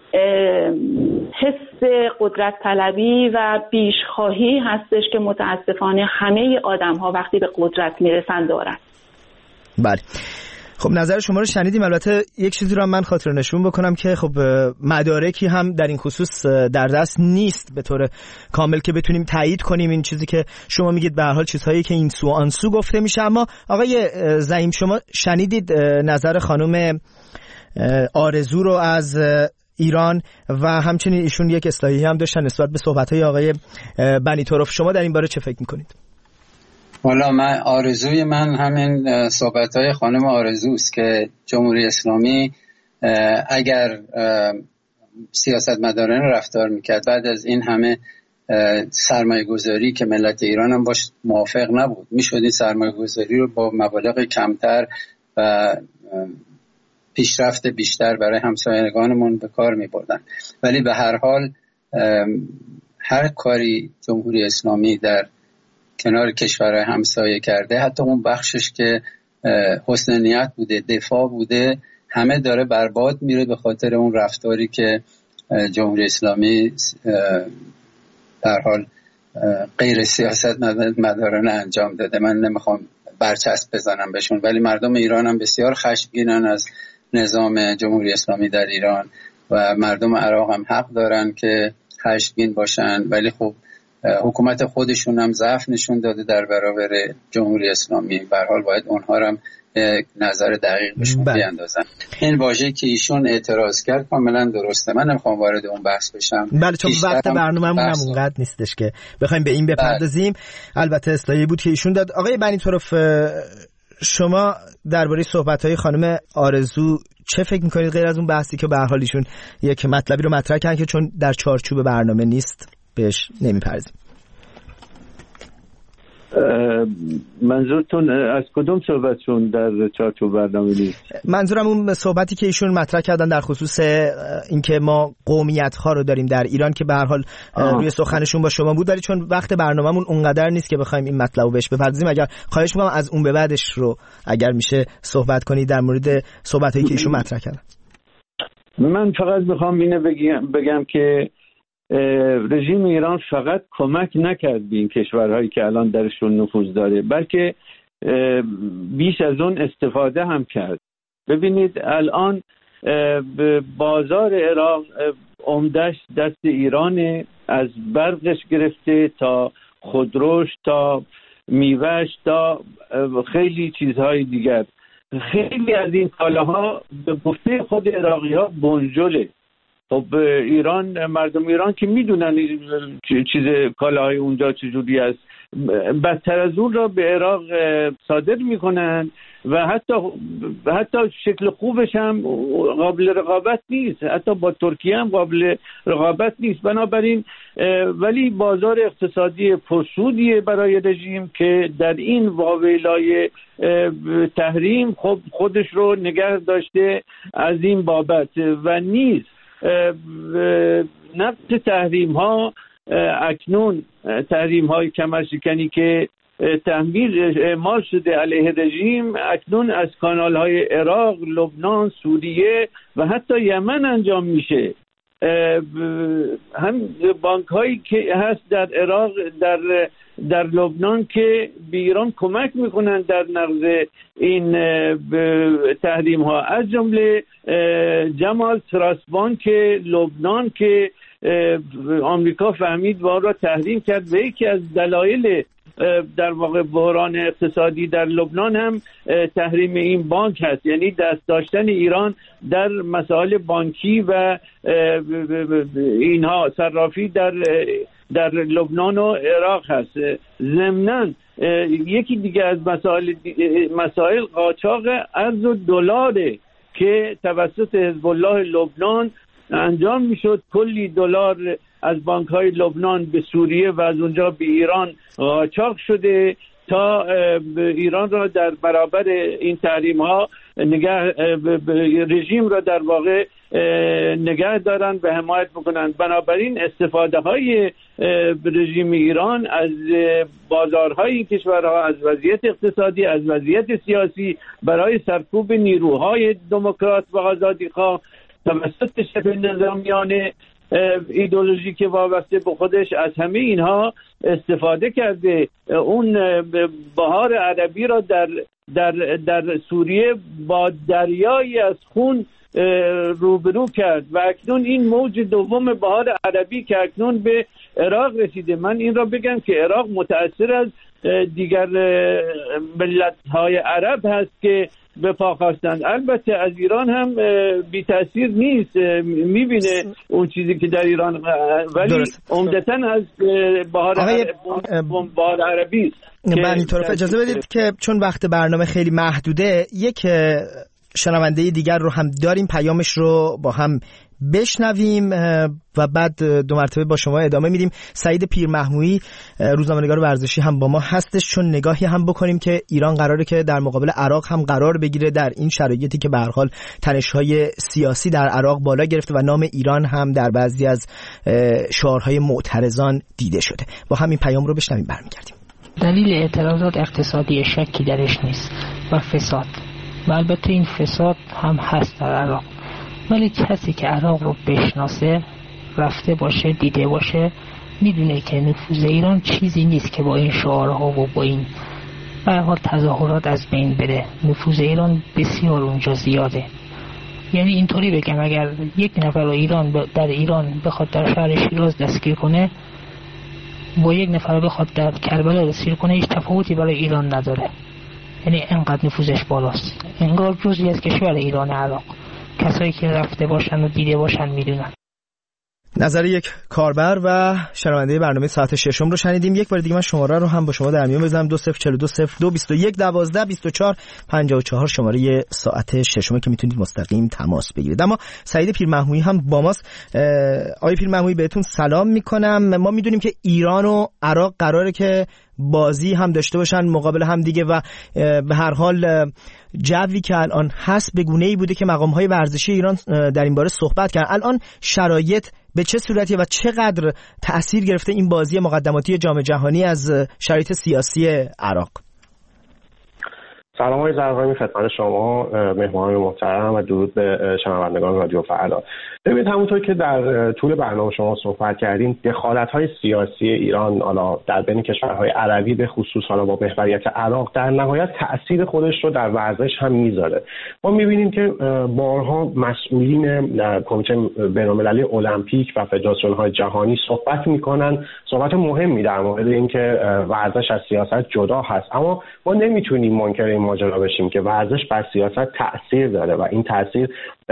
حس قدرت طلبی و بیشخواهی هستش که متاسفانه همه آدم ها وقتی به قدرت میرسن دارن. بله، خب نظر شما رو شنیدیم. البته یک چیزی رو هم من خاطر نشون بکنم که خب مدارکی هم در این خصوص در دست نیست به طور کامل که بتونیم تایید کنیم این چیزی که شما میگید. به هر حال چیزهایی که این سو آن سو گفته میشه. اما آقای زعیم شما شنیدید نظر خانم آرزو رو از ایران و همچنین ایشون یک اصلاحی هم داشتن نسبت به صحبت‌های آقای بنی طرف. شما در این باره چه فکر می‌کنید؟ والا آرزوی من همین صحبت‌های خانم آرزوست که جمهوری اسلامی اگر سیاستمدارانه رفتار میکرد بعد از این همه سرمایه گذاری که ملت ایران هم باش موافق نبود، میشد این سرمایه گذاری رو با مبالغ کمتر و پیشرفت بیشتر برای همسایگانمون به کار میبردن. ولی به هر حال هر کاری جمهوری اسلامی در کنار کشورهای همسایه کرده، حتی اون بخشش که حسن نیت بوده، دفاع بوده، همه داره برباد میره به خاطر اون رفتاری که جمهوری اسلامی در حال غیر سیاست مدارانه انجام داده. من نمیخوام برچسب بزنم بهشون، ولی مردم ایران هم بسیار خشمگینن از نظام جمهوری اسلامی در ایران و مردم عراق هم حق دارن که خشمگین باشن، ولی خب حکومت خودشون هم ضعف نشون داده در برابر جمهوری اسلامی. به هر حال باید اونها هم نظر دقیق بهشون بیاندازن. این واژه‌ای که ایشون اعتراض کرد کاملا درسته، من نمیخوام وارد اون بحث بشم. بله، چون وقت برنامه‌مون هم اونقدر نیستش که بخوایم به این بپردازیم. البته اصلاحی بود که ایشون داد. آقای بنی طرف، شما درباره صحبت‌های خانم آرزو چه فکر می‌کنید، غیر از اون بحثی که به هر حال ایشون یک مطلبی رو مطرح کردن که چون در چارچوب برنامه نیست بهش نمی‌پردازیم؟ منظورتون از کدوم صحبتشون در چارچوب برنامه نیست؟ منظورم اون صحبتی که ایشون مطرح کردن در خصوص اینکه ما قومیت‌ها رو داریم در ایران که به هر حال روی سخنشون با شما بود، ولی چون وقت برنامه‌مون اونقدر نیست که بخوایم این مطلبو بهش بپردازیم، اگر خواهش می‌کنم از اون به بعدش رو اگر میشه صحبت کنید در مورد صحبتایی که ایشون مطرح کردن. من فقط می‌خوام اینو بگم که رژیم ایران فقط کمک نکرد به این کشورهایی که الان درشون نفوذ داره، بلکه بیش از اون استفاده هم کرد. ببینید الان بازار عراق عمدش دست ایرانه، از برقش گرفته تا خودروش تا میوهش تا خیلی چیزهای دیگر. خیلی از این کالاها به گفته خود عراقی‌ها بنجله. خب ایران، مردم ایران که میدونن چیز کالاهای اونجا چجوری است، بدتر از اون را به عراق صادر میکنن و حتی شکل خوبش هم قابل رقابت نیست، حتی با ترکیه هم قابل رقابت نیست. بنابراین ولی بازار اقتصادی پرسودیه برای رژیم که در این واویلای تحریم خب خودش رو نگه داشته از این بابت و نیست. نقض تحریم ها اکنون، تحریم های کمرشکنی که تحمیل اعمال شده علیه رژیم اکنون از کانال های عراق، لبنان، سوریه و حتی یمن انجام میشه. هم بانک هایی که هست در عراق، در لبنان که به ایران کمک میکنن در نقض این تحریم ها، از جمله جمال تراست بانک لبنان که آمریکا فهمید و آن را تحریم کرد و یکی از دلایل در واقع بحران اقتصادی در لبنان هم تحریم این بانک هست، یعنی دست داشتن ایران در مسائل بانکی و اینها صرافی در لبنان و عراق هست. ضمناً یکی دیگه از مسائل قاچاق ارز و دلاره که توسط حزب الله لبنان انجام میشد. کلی دلار از بانک‌های لبنان به سوریه و از اونجا به ایران قاچاق شده تا ایران را در برابر این تحریم‌ها رژیم را در واقع نگه دارن و حمایت بکنن. بنابراین استفاده های رژیم ایران از بازارهای این کشورها، از وضعیت اقتصادی، از وضعیت سیاسی برای سرکوب نیروهای دموکرات و آزادیخواه توسط شبه نظامیان ایدئولوژی که وابسته به خودش از همه اینها استفاده کرده. اون بهار عربی را در سوریه با دریایی از خون روبرو کرد و اکنون این موج دوم بهار عربی که اکنون به عراق رسیده. من این را بگم که عراق متأثر از دیگر ملت‌های عرب هست که به پا خواستند. البته از ایران هم بی تأثیر نیست، میبینه اون چیزی که در ایران، ولی عمدتاً از بهار عربی است. بله طرف اجازه بدید که چون وقت برنامه خیلی محدوده یک شنونده دیگر رو هم داریم، پیامش رو با هم بشنویم و بعد دو مرتبه با شما ادامه میدیم. سعید پیرمحمودی روزنامه‌نگار ورزشی هم با ما هستش، چون نگاهی هم بکنیم که ایران قراره که در مقابل عراق هم قرار بگیره در این شرایطی که به هر حال تنش‌های سیاسی در عراق بالا گرفته و نام ایران هم در بعضی از شعارهای معترضان دیده شده. با همین پیام رو بشنویم برمیگردیم. دلیل اعتراضات اقتصادی شکی درش نیست و فساد، و البته این فساد هم هست در عراق، ولی کسی که عراق رو بشناسه، رفته باشه، دیده باشه، میدونه که نفوذ ایران چیزی نیست که با این شعارها و با این به هر حال تظاهرات از بین بره. نفوذ ایران بسیار اونجا زیاده. یعنی اینطوری بگم اگر یک نفر در ایران بخواد در شهر شیراز دستگیر کنه با یک نفر بخواد در کربلا دستگیر کنه هیچ تفاوتی برای ایران نداره. یعنی انقدر نفوذش بالاست، انگار جزئی از کشور ایران عراق. کسایی که رفته باشن و دیده باشن میدونن. نظر یک کاربر و شنونده برنامه ساعت ششم رو شنیدیم. یک بار دیگه من شماره رو هم با شما در میون بزنم: 20420221122454 شماره ساعت ششم که میتونید مستقیم تماس بگیرید. اما سعید پیرمحمودی هم با ماست. آقای پیرمحمودی بهتون سلام میکنم. ما میدونیم که ایران و عراق قراره که بازی هم داشته باشن مقابل هم دیگه و به هر حال جوی که الان هست به گونه‌ای بوده که مقام‌های ورزشی ایران در این باره صحبت کردن. الان شرایط به چه صورتیه و چقدر تأثیر گرفته این بازی مقدماتی جام جهانی از شرایط سیاسی عراق؟ سلام های زرقامی خدمت شما مهمانان محترم و درود به شنوندگان رادیو فردا. ببینید همونطور که در طول برنامه شما صحبت کردیم، دخالت‌های سیاسی ایران حالا در بین کشورهای عربی به خصوص حالا با محوریت عراق در نهایت تأثیر خودش رو در ورزش هم میذاره. ما می‌بینیم که بارها مسئولین کمیته بین‌المللی المپیک و فدراسیون‌های جهانی صحبت می‌کنن، صحبت مهمی در مورد اینکه ورزش از سیاست جدا هست، اما ما نمی‌تونیم منکر این ماجرا بشیم که ورزش بر سیاست تأثیر داره و این تأثیر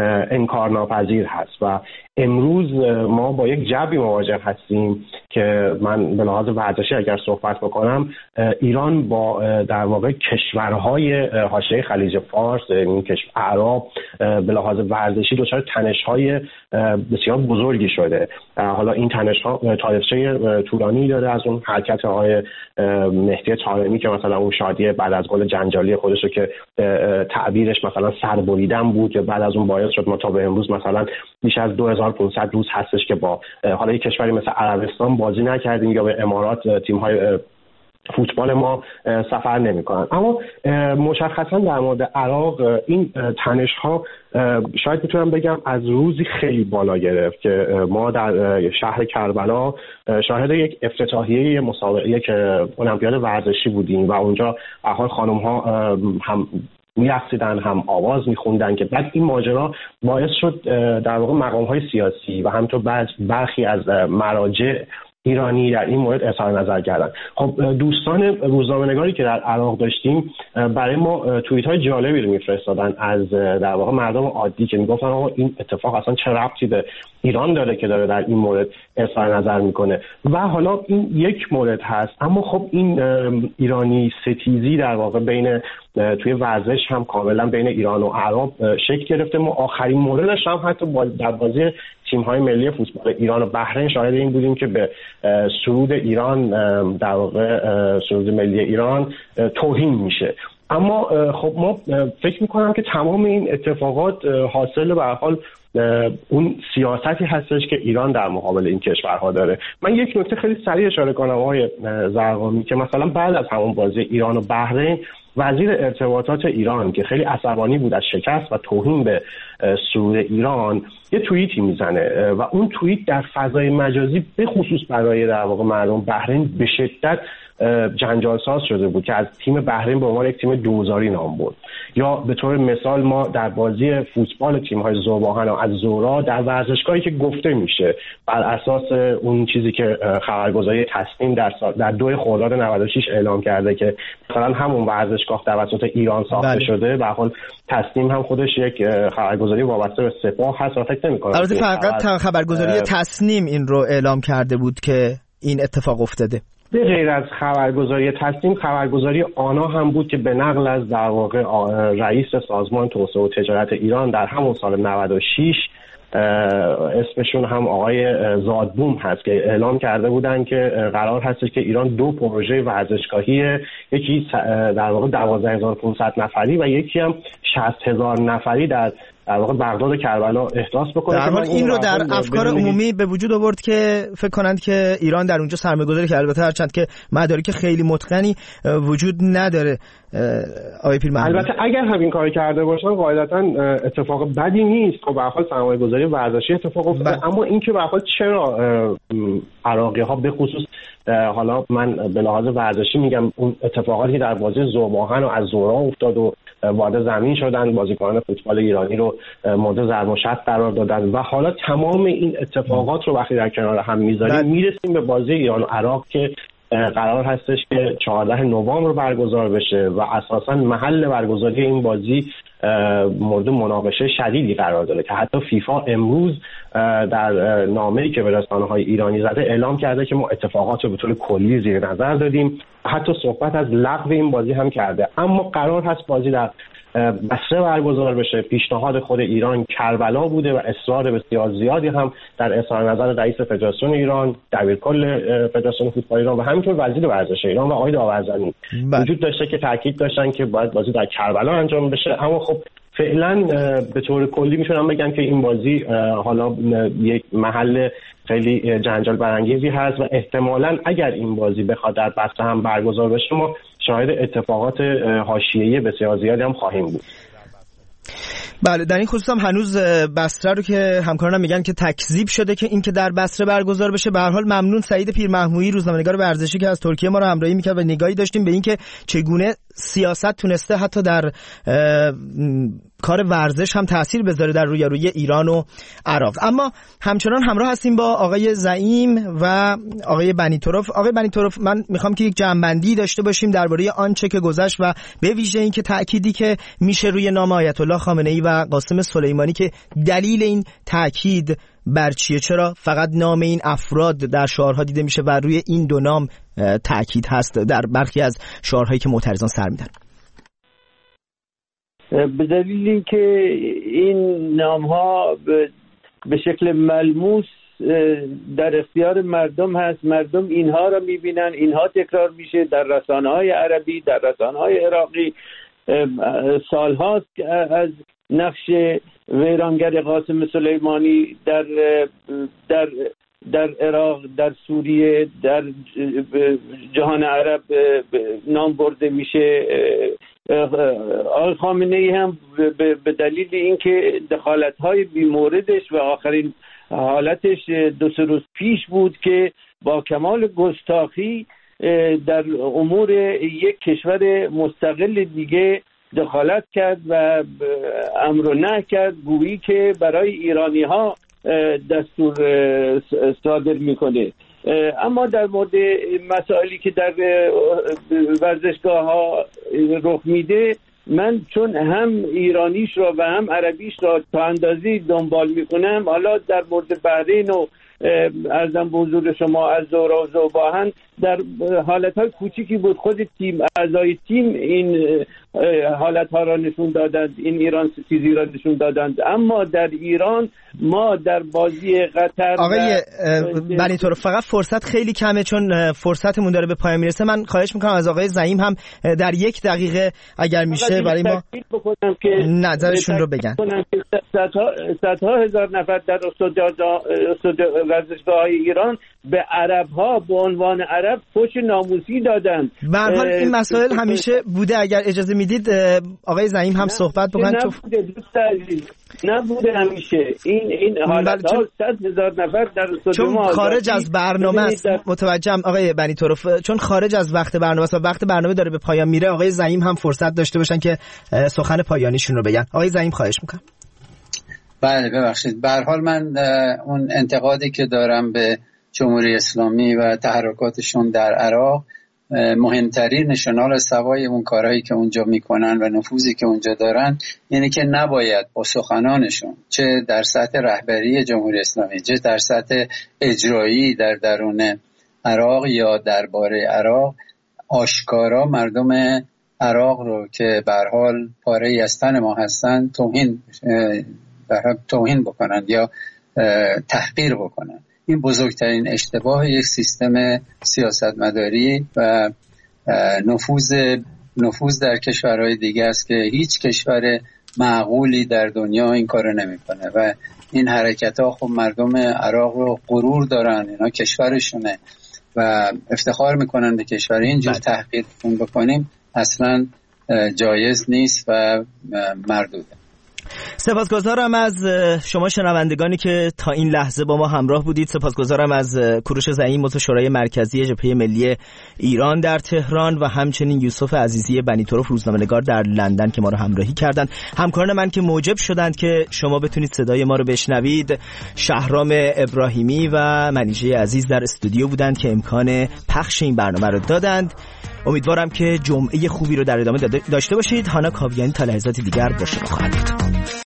انکارناپذیر هست و امروز ما با یک جبی مواجه هستیم که من به لحاظ ورزشی اگر صحبت بکنم، ایران با در واقع کشورهای حاشیه خلیج فارس، این کشور عرب به لحاظ ورزشی دچار تنش‌های بسیار بزرگی شده. حالا این تنش‌ها تاریخچه طولانی داره، از اون حرکت آقای مهدی طارمی که مثلا اون شادی بعد از گل جنجالی خودش رو که تعبیرش مثلا سربریدن بود، یا بعد از اون باعث شد ما تا به امروز مثلا بیش از 2500 روز هستش که با حالا یک کشوری مثل عربستان بازی نکردیم یا به امارات تیم‌های فوتبال ما سفر نمی‌کنن. اما مشخصا در مورد عراق این تنش‌ها شاید بتونم بگم از روزی خیلی بالا گرفت که ما در شهر کربلا شاهد یک افتتاحیه مسابقه یک المپیاد ورزشی بودیم و اونجا به حال خانم‌ها هم می‌رقصیدن هم آواز می‌خوندن که بعد این ماجرا باعث شد در واقع مقام‌های سیاسی و همینطور برخی از مراجع ایرانی در این مورد اظهار نظر کردن. خب دوستان روزنامه‌نگاری که در عراق داشتیم برای ما توییت‌های جالبی رو می‌فرستادن از در واقع مردم عادی که میگفتن آقا این اتفاق اصلا چه ربطی به ایران داره که داره در این مورد اظهار نظر میکنه. و حالا این یک مورد هست، اما خب این ایرانی ستیزی در واقع بین توی ورزش هم کاملا بین ایران و عرب شکل گرفته. ما آخرین موردش هم حتی در بازی تیم‌های ملی فوتبال ایران و بحرین شاهد این بودیم که به سرود ایران در واقع سرود ملی ایران توهین میشه. اما خب ما فکر میکنم که تمام این اتفاقات حاصل به هر حال اون سیاستی هستش که ایران در مقابل این کشورها داره. من یک نکته خیلی سریع اشاره کنم آقای زرقامی که مثلا بعد از همون بازی ایران و بحرین وزیر ارتباطات ایران که خیلی عصبانی بود از شکست و توهین به سرود ایران یه توییتی میزنه و اون توییت در فضای مجازی به خصوص برای در واقع مردم بحرین به شدت جنجال ساز شده بود که از تیم بحرین به عنوان یک تیم دوزاری نام برد. یا به طور مثال ما در بازی فوتبال تیم‌های ذوب‌آهن و الزهراء در ورزشگاهی که گفته میشه بر اساس اون چیزی که خبرگزاری تصنیم در 2 خرداد 96 اعلام کرده که مثلا همون ورزشگاه توسط ایران ساخته شده، به حال تصنیم هم خودش یک خبرگزاری وابسته به سپاه هست و فکر نمی‌کنم البته فقط خبرگزاری تصنیم این رو اعلام کرده بود که این اتفاق افتاده. به غیر از خبرگزاری تصنیم، خبرگزاری آنا هم بود که به نقل از در واقع رئیس سازمان توسعه و تجارت ایران در همون سال 96 اسمشون هم آقای زادبوم هست که اعلام کرده بودن که قرار هستش که ایران 2 پروژه ورزشگاهی، یکی در واقع 12500 نفری و یکی هم 60000 نفری در واقع بغداد و کربلا احداث بکنه. در حال این رو در افکار عمومی به وجود آورد که فکر کنند که ایران در اونجا سرمایه‌گذاری کرده، البته هرچند که مدارک خیلی متقنی وجود نداره. آقای پیرمحمودی، البته اگر همین کار کرده باشن قاعدتا اتفاق بدی نیست، خب به هر حال سرمایه‌گذاری ورزشی اتفاق افتاد. اما اینکه به هر حال چرا عراقی‌ها به خصوص حالا من به لحاظ ورزشی میگم اون اتفاقاتی که در بازی ذوب‌آهن و الزهراء افتاد و وارد زمین شدن، بازیکنان فوتبال ایرانی رو مورد ضرب و شتم قرار دادن و حالا تمام این اتفاقات رو وقتی در کنار هم میذاریم میرسیم به بازی ایران و عراق که قرار هستش که 14 نوامبر برگزار بشه و اساساً محل برگزاری این بازی مورد مناقشه شدیدی قرار داره که حتی فیفا امروز در نامه‌ای که به رسانه‌های ایرانی زده اعلام کرده که ما اتفاقات رو به طور کلی زیر نظر دادیم، حتی صحبت از لغو این بازی هم کرده. اما قرار هست بازی در بصره برگزار بشه. پیشنهاد خود ایران کربلا بوده و اصرار بسیار زیادی هم در اظهار نظر رئیس فدراسیون ایران، دبیرکل فدراسیون فوتبال ایران و همینطور وزیر ورزش ایران و آقای داورزنی وجود داشته که تاکید داشتن که باید بازی در کربلا انجام بشه. اما خب فعلا به طور کلی میتونم بگم که این بازی حالا یک محل خیلی جنجال برانگیزی هست و احتمالاً اگر این بازی بخواد در بصره هم برگزار بشه ما شاهد اتفاقات حاشیه‌ای بسیار زیادی هم خواهیم بود. بله، در این خصوص هم هنوز بصره رو که همکارانم میگن که تکذیب شده که این که در بصره برگزار بشه. به هر حال ممنون سعید پیرمحمودی، روزنامه‌نگار ورزشی که از ترکیه ما رو همراهی میکرد و نگاهی داشتیم به این که چگونه سیاست تونسته حتی در کار ورزش هم تأثیر بذاره در روی ایران و عراق. اما همچنان همراه هستیم با آقای زعیم و آقای بنی‌طرف. آقای بنی‌طرف، من میخوام که یک جمع‌بندی داشته باشیم درباره آنچه که گذشت و به ویژه این که تأکیدی که میشه روی نام آیت الله خامنه‌ای و قاسم سلیمانی که دلیل این تأکید بر چیه؟ چرا فقط نام این افراد در شعارها دیده میشه و روی این 2 نام تأکید هست در برخی از شعارهایی که معترضان سر میدن؟ به دلیل اینکه این نام‌ها به شکل ملموس در اختیار مردم هست، مردم اینها را می‌بینن، اینها تکرار میشه در رسانه‌های عربی، در رسانه‌های عراقی. سال‌هاست از نقش ویرانگر قاسم سلیمانی در عراق، در سوریه، در جهان عرب نام برده میشه. آقای خامنه‌ای هم به دلیل اینکه دخالت‌های بی‌موردش و آخرین حالتش 2 روز پیش بود که با کمال گستاخی در امور یک کشور مستقل دیگه دخالت کرد و امر و نهی کرد، گویی که برای ایرانی‌ها دستور صادر میکنه. اما در مورد مسائلی که در ورزشگاه‌ها رخ میده، من چون هم ایرانیش را و هم عربیش را تا اندازی دنبال میکنم، حالا در مورد بحرین و عرضم به حضور شما از الزهراء و ذوب‌آهن در حالت‌های کوچیکی بود، خود تیم، اعضای تیم این حالت‌ها را نشون دادند، این ایران ستیزی را نشون دادند. اما در ایران ما در بازی قطر آقای بنی‌طرف فقط فرصت خیلی کمه چون فرصتمون داره به پایان میرسه. من خواهش میکنم از آقای زعیم هم در 1 دقیقه اگر میشه برای ما نظرشون رو بگن. صدها هزار نفر در ورزشگاه‌های ایران به عرب‌ها به عنوان عرب طرف فوش ناموسی دادن. به هر حال این مسائل همیشه بوده. اگر اجازه میدید آقای زعیم هم صحبت بکنن. نبوده دوست عزیز، نبوده همیشه این حالت ها. 100,000 نفر در چون خارج از برنامه است. متوجهم آقای بنی طرف، چون خارج از وقت برنامه است و وقت برنامه داره به پایان میره، آقای زعیم هم فرصت داشته باشن که سخن پایانیشون رو بگن. آقای زعیم خواهش میکنم. بله ببخشید. به هر حال من اون انتقادی که دارم به جمهوری اسلامی و تحرکاتشون در عراق، مهمترین نشانال سوای اون کارهایی که اونجا میکنن و نفوذی که اونجا دارن یعنی که نباید با سخنانشون، چه در سطح رهبری جمهوری اسلامی چه در سطح اجرایی در درون عراق یا درباره عراق، آشکارا مردم عراق رو که به هر حال پاره‌ای از تن ما هستن توهین بکنن یا تحقیر بکنن. این بزرگترین اشتباه یک سیستم سیاستمداری و نفوذ در کشورهای دیگه است که هیچ کشور معقولی در دنیا این کارو نمیکنه و این حرکت ها خب مردم عراق رو غرور دارن، اینا کشورشونه و افتخار میکنن به کشور. اینجور تحقیر بکنیم اصلا جایز نیست و مردوده. سپاسگزارم از شما شنوندگانی که تا این لحظه با ما همراه بودید. سپاسگزارم از کوروش زعیم عضو شورای مرکزی جبهه ملی ایران در تهران و همچنین یوسف عزیزی بنی طرف روزنامه‌نگار در لندن که ما رو همراهی کردند. همکاران من که موجب شدند که شما بتونید صدای ما رو بشنوید، شهرام ابراهیمی و منیژه عزیز در استودیو بودند که امکان پخش این برنامه رو دادند. امیدوارم که جمعه خوبی رو در ادامه داشته باشید. هانا کاویانی تا لحظات دیگر با شما خواهد بود.